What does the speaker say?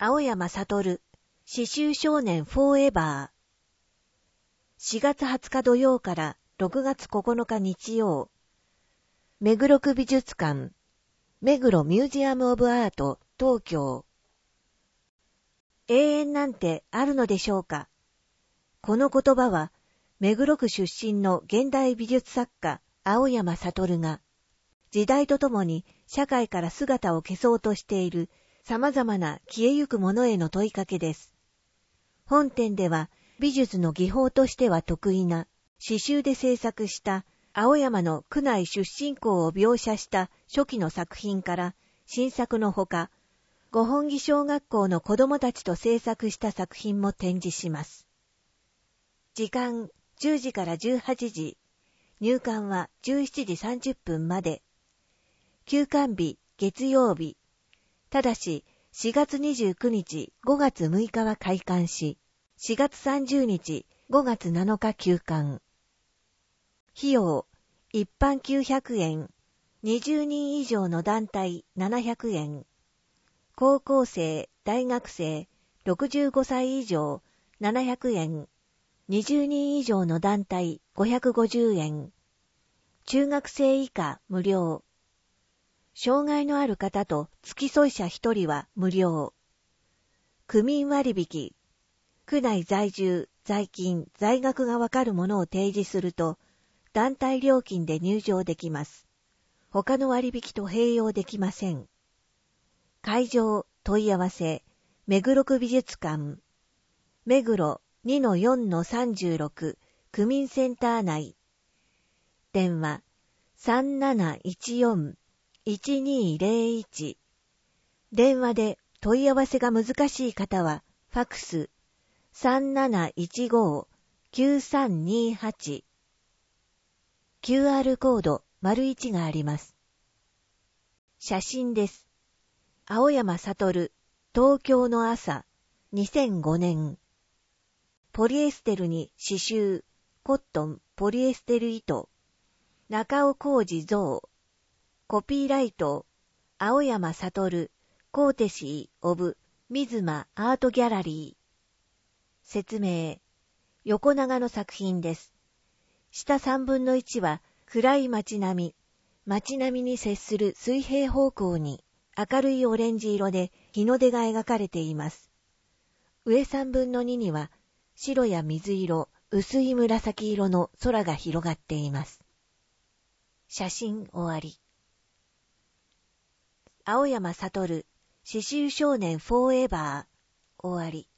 青山悟、刺繍少年フォーエバー。4月20日土曜から6月9日日曜。目黒区美術館、目黒ミュージアムオブアート、東京。永遠なんてあるのでしょうか。この言葉は、目黒区出身の現代美術作家、青山悟が、時代とともに社会から姿を消そうとしている様々な消えゆくものへの問いかけです。本展では美術の技法としては得意な刺繍で制作した青山の区内出身校を描写した初期の作品から新作のほか、五本木小学校の子供たちと制作した作品も展示します。時間10時から18時、入館は17時30分まで。休館日月曜日。ただし、4月29日、5月6日は開館し、4月30日、5月7日休館。費用、一般900円、20人以上の団体700円。高校生、大学生、65歳以上700円。20人以上の団体550円。中学生以下無料。障害のある方と付き添い者1人は無料。区民割引。区内在住、在勤、在学がわかるものを提示すると、団体料金で入場できます。他の割引と併用できません。会場、問い合わせ、目黒区美術館。目黒 2-4-36 区民センター内。電話 3714-1201。電話で問い合わせが難しい方は、ファクス 3715-9328。QR コード ① があります。写真です。青山悟、東京の朝、2005年。ポリエステルに刺繍、コットン、ポリエステル糸。中尾浩二像。コピーライト、青山悟、コーテシー・オブ・水間アートギャラリー。説明。横長の作品です。下3分の1は暗い街並みに接する水平方向に明るいオレンジ色で日の出が描かれています。上3分の2には白や水色、薄い紫色の空が広がっています。写真終わり。青山悟、刺繍少年フォーエバー終わり。